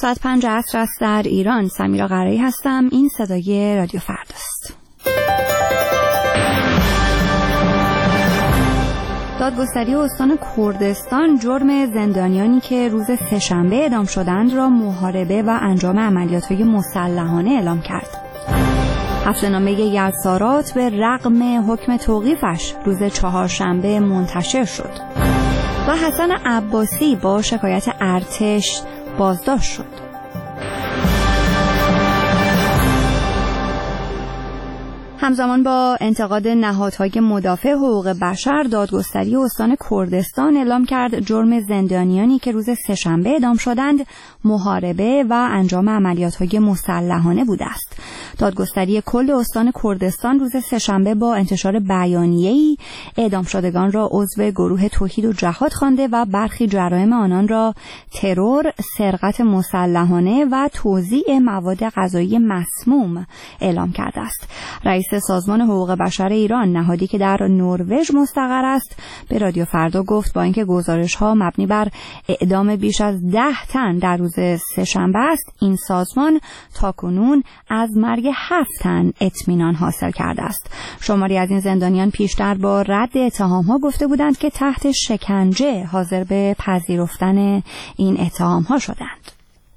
ساعت 5 عصر است در ایران. سمیرا قرایی هستم. این صدای رادیو فرداست. دادگستری استان کردستان جرم زندانیانی که روز سه‌شنبه اعدام شدند را محاربه و انجام عملیات‌های مسلحانه اعلام کرد. هفته‌نامه یلسارات به رغم حکم توقیفش روز چهارشنبه منتشر شد و حسن عباسی با شکایت ارتش بازداشت شد. همزمان با انتقاد نهادهای مدافع حقوق بشر، دادگستری استان کردستان اعلام کرد جرم زندانیانی که روز سه‌شنبه اعدام شدند محاربه و انجام عملیات‌های مسلحانه بوده است. دادگستری کل استان کردستان روز سه‌شنبه با انتشار بیانیه‌ای اعدام شدگان را عضو گروه توحید و جهاد خوانده و برخی جرایم آنان را ترور، سرقت مسلحانه و توزیع مواد غذایی مسموم اعلام کرده است. رئیس سازمان حقوق بشر ایران، نهادی که در نروژ مستقر است، به رادیو فردا گفت با اینکه گزارش‌ها مبنی بر اعدام بیش از 10 تن در روز سه‌شنبه است، این سازمان تاکنون از مرگ 7 تن اطمینان حاصل کرده است. شماری از این زندانیان پیشتر با رد اتهام‌ها گفته بودند که تحت شکنجه حاضر به پذیرفتن این اتهام‌ها شدند.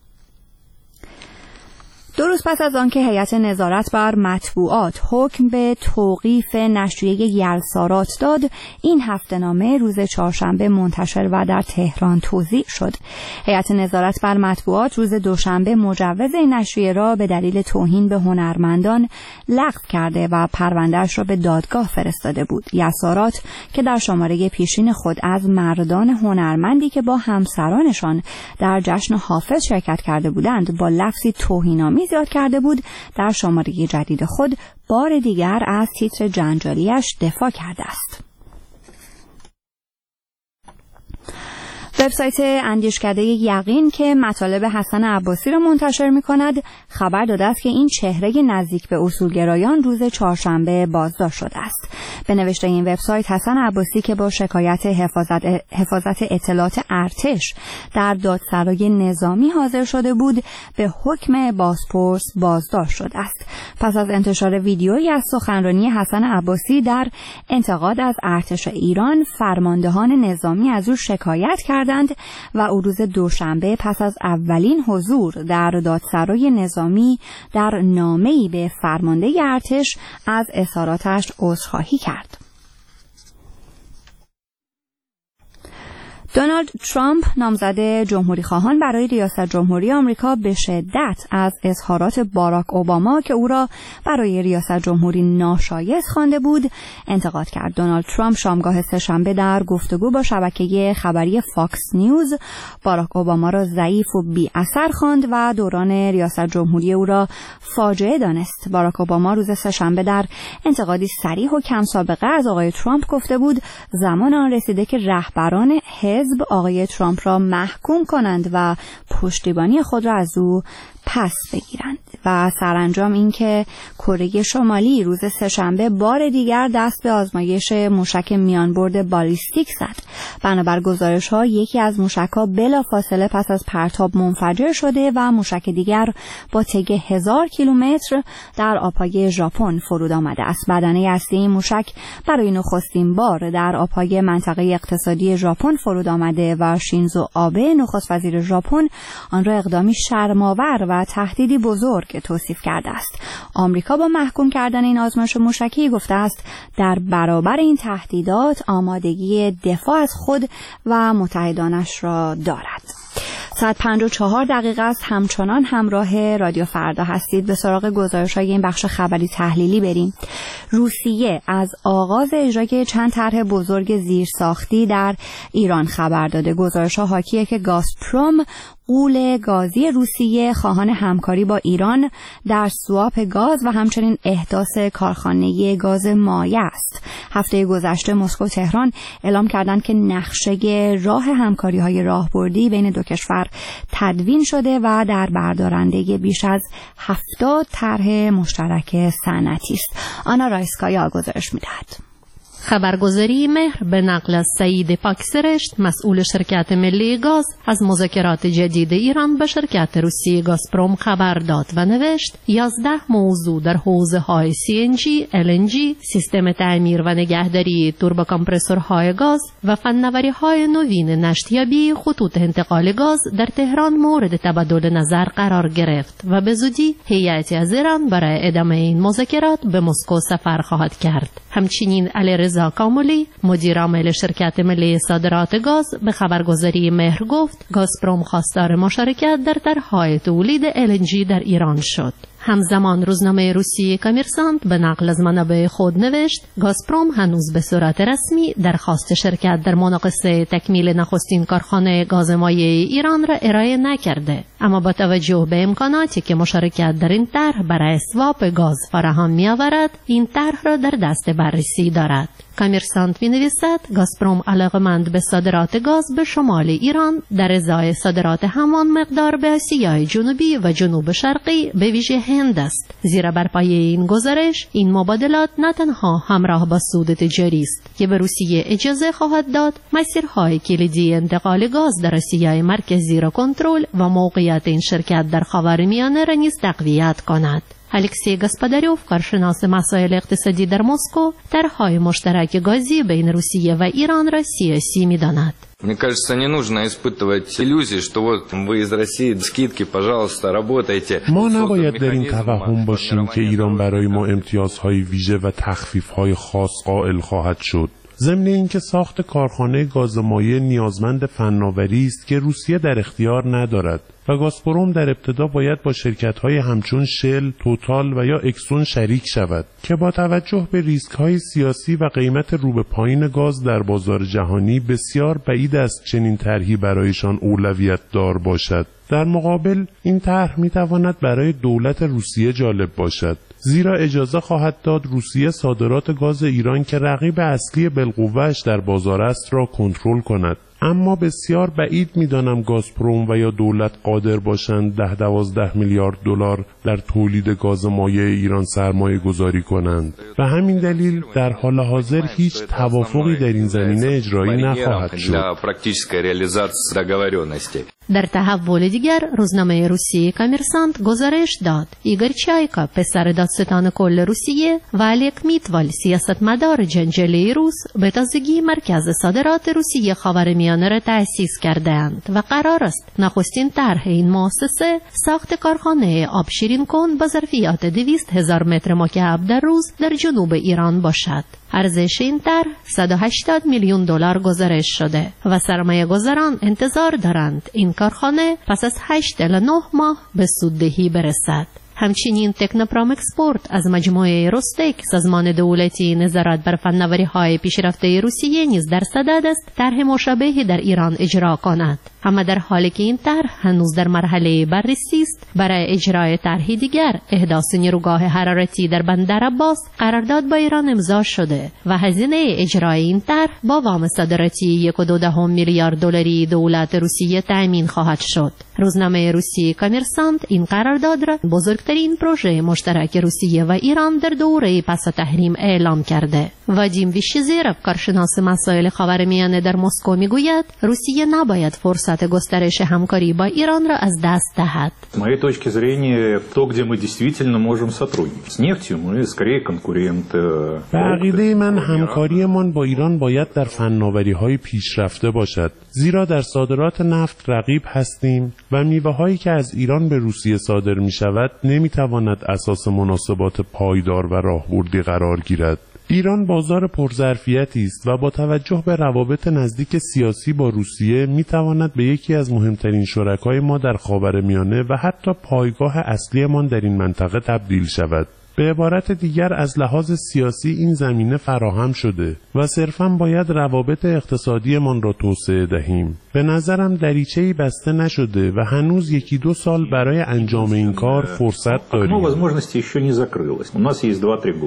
2 روز پس از آنکه هیئت نظارت بر مطبوعات حکم به توقیف نشریه یلسارات داد، این هفته‌نامه روز چهارشنبه منتشر و در تهران توزیع شد. هیئت نظارت بر مطبوعات روز دوشنبه مجوز این نشریه را به دلیل توهین به هنرمندان لغو کرده و پرونده‌اش را به دادگاه فرستاده بود. یلسارات که در شماره پیشین خود از مردان هنرمندی که با همسرانشان در جشن حافظ شرکت کرده بودند با لفظی توهین‌آمیز یاد کرده بود، در شماره جدید خود بار دیگر از تیتر جنجالیش دفاع کرده است. وبسایت اندیشکده یقین که مطالب حسن عباسی را منتشر می‌کند خبر داده است که این چهره نزدیک به اصولگرایان روز چهارشنبه بازداشت شده است. به نوشته این وبسایت، حسن عباسی که با شکایت حفاظت اطلاعات ارتش در دادسرای نظامی حاضر شده بود، به حکم بازپرس بازداشت شده است. پس از انتشار ویدیویی از سخنرانی حسن عباسی در انتقاد از ارتش ایران، فرماندهان نظامی از او شکایت کردند و او روز دوشنبه پس از اولین حضور در دادسرای نظامی در نامه‌ای به فرمانده ارتش از اظهاراتش عذرخواهی کرد. دونالد ترامپ، نامزد جمهوری خواهان برای ریاست جمهوری آمریکا، به شدت از اظهارات باراک اوباما که او را برای ریاست جمهوری ناشایست خوانده بود انتقاد کرد. دونالد ترامپ شامگاه سه‌شنبه در گفتگو با شبکه خبری فاکس نیوز باراک اوباما را ضعیف و بی اثر خواند و دوران ریاست جمهوری او را فاجعه دانست. باراک اوباما روز سه‌شنبه در انتقادی صریح و کم سابقه از آقای ترامپ گفته بود زمان آن رسیده که رهبران حزب آقای ترامپ را محکوم کنند و پشتیبانی خود را از او پس بگیرند و سرانجام اینکه کره شمالی روز سه‌شنبه بار دیگر دست به آزمایش موشک میانبرد بالیستیک زد. بنابر گزارش‌ها یکی از موشک‌ها بلافاصله پس از پرتاب منفجر شده و موشک دیگر با طی 1000 کیلومتر در آبهای ژاپن فرود آمده است. بدنه اصلی این موشک برای نخستین بار در آبهای منطقه اقتصادی ژاپن فرود آمده و شینزو آبه، نخست وزیر ژاپن، آن را اقدامی شرم‌آور و تهدیدی بزرگ توصیف کرده است. آمریکا با محکوم کردن این آزمایش موشکی گفته است در برابر این تهدیدات آمادگی دفاع از خود و متحدانش را دارد. ساعت 5:04 است. همچنان همراه رادیو فردا هستید. به سراغ گزارش‌های این بخش خبری تحلیلی بریم. روسیه از آغاز اجرای چند طرح بزرگ زیرساختی در ایران خبر داده. گزارش‌ها حاکیه که گازپروم، غول گازی روسیه، خواهان همکاری با ایران در سواپ گاز و همچنین احداث کارخانه گاز مایع است. هفته گذشته مسکو و تهران اعلام کردند که نقشه راه همکاری‌های راهبردی بین دو کشور تدوین شده و در بردارنده بیش از 70 طرح مشترک صنعتی است. آنا رایسکایا گزارش می‌دهد. خبرگزاری مهر به نقل از سعید پاکسرشت مسئول شرکت ملی گاز از مذاکرات جدید ایران به شرکت روسی گازپروم خبر داد و نوشت 11 موضوع در حوزه‌های CNG، LNG، سیستم تعمیر و نگهداری توربوکامپرسورهای گاز و فناوری‌های نوین نشتیابی خطوط انتقال گاز در تهران مورد تبادل نظر قرار گرفت و به زودی هیئتی از ایران برای ادامه این مذاکرات به مسکو سفر خواهد کرد. همچنین علیرضا کاملی مدیر عامل شرکت ملی صادرات گاز به خبرگزاری مهر گفت گازپروم خواستار مشارکت در طرح‌های تولید LNG در ایران شد. همزمان روزنامه روسی کامرسانت به نقل از منابع خود نوشت گازپروم هنوز به صورت رسمی درخواست شرکت در مناقصه تکمیل نخستین کارخانه گاز مایع ایران را ارائه نکرده، اما با توجه به امکاناتی که مشارکت در این طرح برای اسواپ گاز فراهم می‌آورد این طرح را در دست بررسی دارد. کامرسانت می‌نویسد گازپروم علاقه‌مند به صادرات گاز به شمال ایران در ازای صادرات همان مقدار به آسیای جنوبی و جنوب شرقی به ویژه هند است، زیرا بر پایه این گزارش این مبادلات نه تنها همراه با سود تجاری است که به روسیه اجازه خواهد داد مسیرهای کلیدی انتقال گاز در آسیای مرکزی را کنترل و موقعیت این شرکت در خاورمیانه را نیز تقویت کند. الکسی گاسپاداریوف کارشناس مسائل اقتصادی در مسکو طرح‌های مشترک گازی بین روسیه و ایران را سیاسی می‌داند. Мне кажется, не нужно испытывать иллюзии, что вот вы из России, скидки, пожалуйста, работайте. ما نباید در این توهم باشیم که ایران برای ما امتیازهای ویژه و تخفیف‌های خاص قائل خواهد شد. ضمن اینکه ساخت کارخانه گاز مایع نیازمند فناوری است که روسیه در اختیار ندارد و گازپروم در ابتدا باید با شرکت‌های همچون شل، توتال و یا اکسون شریک شود که با توجه به ریسک‌های سیاسی و قیمت رو به پایین گاز در بازار جهانی بسیار بعید است چنین طرحی برایشان اولویت دار باشد. در مقابل این طرح می‌تواند برای دولت روسیه جالب باشد، زیرا اجازه خواهد داد روسیه صادرات گاز ایران که رقیب اصلی بالقوه‌اش در بازار است را کنترل کند. اما بسیار بعید می‌دانم گازپروم و یا دولت قادر باشند 10-12 میلیارد دلار در تولید گاز مایع ایران سرمایه گذاری کنند و همین دلیل در حال حاضر هیچ توافقی در این زمینه اجرایی نخواهد شد. در تحول دیگر روزنامه روسی کامرسانت گزارش داد ایگور چایکا پسر دادستان کل روسیه و الک میتوال سیاستمدار جنجالی روس به تازگی مرکز صادرات روسیه خاورمیانه را تأسیس کردند و قرار است نخستین طرح این مؤسسه ساخت کارخانه آب شیرین کن با ظرفیت 200,000 متر مکعب در روز در جنوب ایران باشد. ارزش این طرح 180 میلیون دلار گزارش شده و سرمایه گذاران انتظار دارند این کارخانه پس از 8 الی 9 ماه به سوددهی برسد. همچنین تکنوپروم اکسپورت از مجموعه روستک سازمان دولتی نظارت بر فناوری‌های پیشرفته روسیه نیز در صدد است طرح مشابهی در ایران اجرا کند، اما در حالی که این طرح هنوز در مرحله بررسی است برای اجرای طرحی دیگر احداث نیروگاه حرارتی در بندر عباس قرارداد با ایران امضا شده و هزینه اجرای این طرح با وام صادراتی 1.2 میلیارد دلاری دولت روسیه تامین خواهد شد. روزنامه روسی کامرسانت این قرارداد را بزرگترین پروژه مشترک روسیه و ایران در دوره پس از تحریم اعلام کرده. وادیم ویشیزیرف کارشناس مسائل خاورمیانه در مسکو میگوید روسیه نباید فرصت گسترش همکاری با ایران را از دست دهد. С моей точки зрения, то, где мы действительно можем сотрудничать. С нефтью мы скорее конкурент. به عقیده من همکاریمان با ایران باید در فناوری‌های پیشرفته باشد، زیرا در صادرات نفت رقیب هستیم و میوه‌هایی که از ایران به روسیه صادر می‌شود نمی‌تواند اساس مناسبات پایدار و راهبردی قرار گیرد. ایران بازار پرظرفیتی است و با توجه به روابط نزدیک سیاسی با روسیه می‌تواند به یکی از مهمترین شرکای ما در خاورمیانه و حتی پایگاه اصلیمان در این منطقه تبدیل شود. به عبارت دیگر از لحاظ سیاسی این زمینه فراهم شده و صرفاً باید روابط اقتصادیمان را توسعه دهیم. به نظرم دریچه‌ای بسته نشده و هنوز 1-2 سال برای انجام این کار فرصت داریم.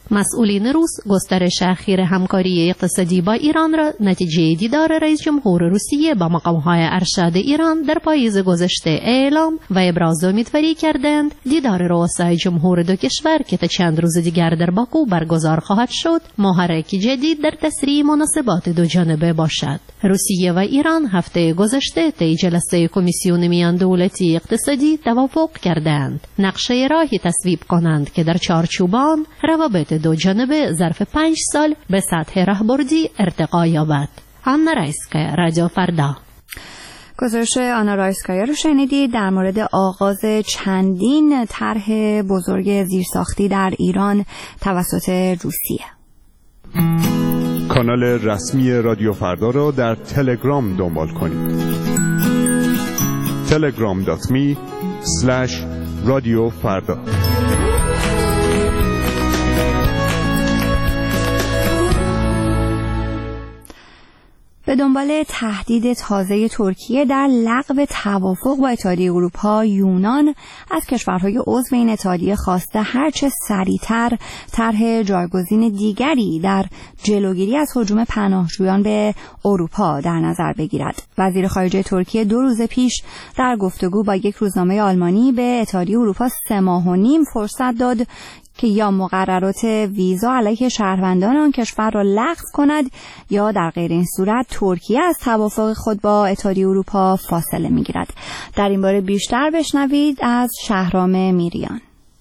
مسئولین روس گسترش اخیر همکاری اقتصادی با ایران را نتیجه دیدار رئیس جمهور روسیه با مقام‌های ارشد ایران در پاییز گذشته اعلام و ابراز امیدواری کردند دیدار رؤسای جمهور دو کشور که تا چند روز دیگر در باکو برگزار خواهد شد محرک جدید در تسریع مناسبات دو جانبه باشد. روسیه و ایران هفته گذشته طی جلسه کمیسیون میان دولتی اقتصادی توافق کردند نقشه راهی تصویب کنند که در چارچوب آن روابط دو جانبه ظرف 5 سال به سطح راهبردی ارتقا یابد. آنا رایسکایا، رادیو فردا. گزارش آنا رایسکایا رو شنیدید در مورد آغاز چندین طرح بزرگ زیرساختی در ایران توسط روسیه. کانال رسمی رادیو فردا را در تلگرام دنبال کنید. telegram.me/رادیوفردا. به دنبال تهدید تازه ترکیه در لغو توافق با اتحادیه اروپا، یونان از کشورهای عضو این اتحادیه خواسته هرچه سریعتر طرح جایگزین دیگری در جلوگیری از هجوم پناهجویان به اروپا در نظر بگیرد. وزیر خارجه ترکیه 2 روز پیش در گفتگو با یک روزنامه آلمانی به اتحادیه اروپا 3 ماه و نیم فرصت داد که یا مقررات ویزا علیه شهروندان آن کشور را لغو کند یا در غیر این صورت ترکیه از توافق خود با اتحادیه اروپا فاصله می‌گیرد. در این باره بیشتر بشنوید از شهرام میریان.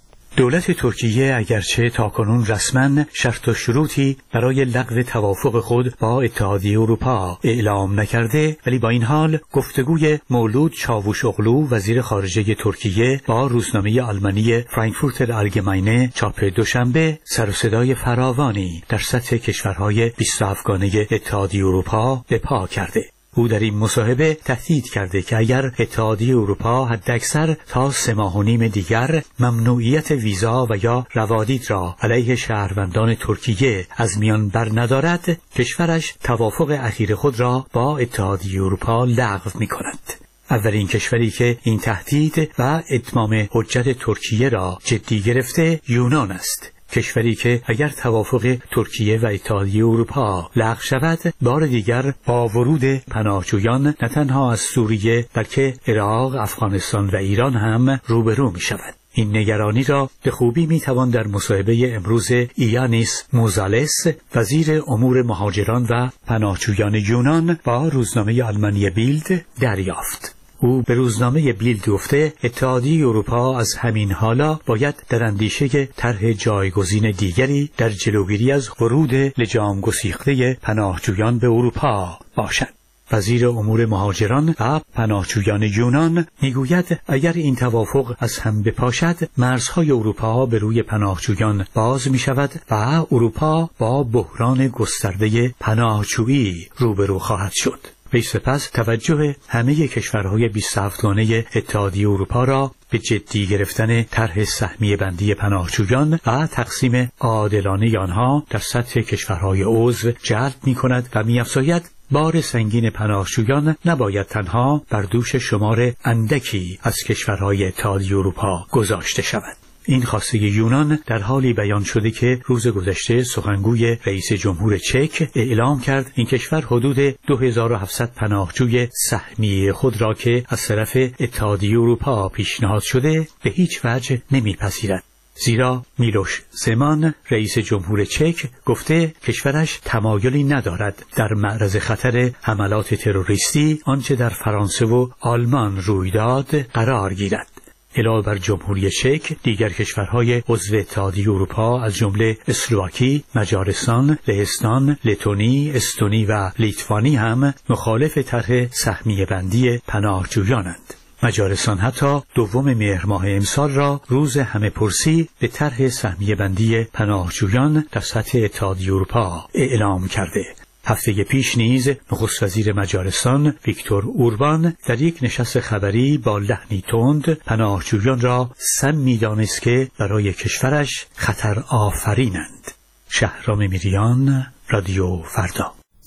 دولت ترکیه اگرچه تاکنون رسما شرط و شروطی برای لغو توافق خود با اتحادیه اروپا اعلام نکرده، ولی با این حال گفتگوی مولود چاوشاغلو وزیر خارجه ترکیه با روزنامه آلمانی فرانکفورتر آلگماینه چاپ دوشنبه سر و صدای فراوانی در سطح کشورهای 27گانه اتحادیه اروپا به پا کرده. او در این مصاحبه تهدید کرده که اگر اتحادیه اروپا حداکثر تا 3 ماه و نیم دیگر ممنوعیت ویزا و یا روادید را علیه شهروندان ترکیه از میان بر ندارد، کشورش توافق اخیر خود را با اتحادیه اروپا لغو می کند. اولین کشوری که این تهدید و اتمام حجت ترکیه را جدی گرفته یونان است. کشوری که اگر توافق ترکیه و اتحادیه اروپا لغو شود، بار دیگر با ورود پناهجویان نه تنها از سوریه بلکه عراق، افغانستان و ایران هم روبرو می شود. این نگرانی را به خوبی می توان در مصاحبه امروز ایانیس موزالس وزیر امور مهاجران و پناهجویان یونان با روزنامه آلمانی بیلد دریافت. او به روزنامه بیلد گفته اتحادیه اروپا از همین حالا باید در اندیشه طرح جایگزین دیگری در جلوگیری از ورود لجام گسیخته پناهجویان به اروپا باشد. وزیر امور مهاجران و پناهجویان یونان میگوید اگر این توافق از هم بپاشد، مرزهای اروپا به روی پناهجویان باز می شود و اروپا با بحران گسترده پناهجویی روبرو خواهد شد. وی سپس توجه همه کشورهای 27گانه اتحادیه اروپا را به جدی گرفتن طرح سهمیه بندی پناهجویان و تقسیم عادلانه آنها در سطح کشورهای عضو جلب می کند و می افزاید بار سنگین پناهجویان نباید تنها بر دوش شمار اندکی از کشورهای اتحادیه اروپا گذاشته شود. این خواسته یونان در حالی بیان شده که روز گذشته سخنگوی رئیس جمهور چک اعلام کرد این کشور حدود 2700 پناهجوی سهمیه خود را که از طرف اتحادیه اروپا پیشنهاد شده به هیچ وجه نمیپذیرد. زیرا میلوش زمان رئیس جمهور چک گفته کشورش تمایلی ندارد در معرض خطر حملات تروریستی آنچه در فرانسه و آلمان روی داد قرار گیرد. علاوه بر جمهوری چک، دیگر کشورهای عضو اتحادیه اروپا از جمله اسلواکی، مجارستان، لهستان، لتونی، استونی و لیتوانی هم مخالف طرح سهمیه بندی پناهجویانند. مجارستان حتی 2 مهر ماه امسال را روز همه پرسی به طرح سهمیه بندی پناهجویان در سطح اتحادیه اروپا اعلام کرده. هفته پیش نیز نخست وزیر مجارستان ویکتور اوربان در یک نشست خبری با لحنی تند پناهجویان را سم می‌دانست که برای کشورش خطر آفرینند. شهرام میریان، رادیو فردا.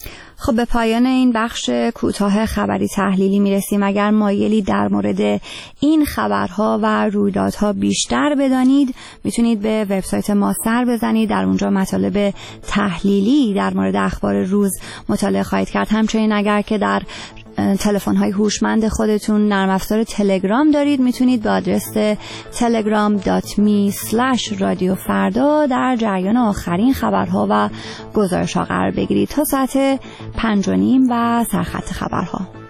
خب به پایان این بخش کوتاه خبری تحلیلی میرسیم. اگر مایلی در مورد این خبرها و رویدادها بیشتر بدانید میتونید به وبسایت ما سر بزنید. در اونجا مطالب تحلیلی در مورد اخبار روز مطالعه خواهید کرد. همچنین اگر که در تلفن‌های هوشمند خودتون نرم افزار تلگرام دارید میتونید به آدرس telegram.me/radiofarda در جریان آخرین خبرها و گزارش‌ها قرار بگیرید تا ساعت 5:30 و سرخط خبرها.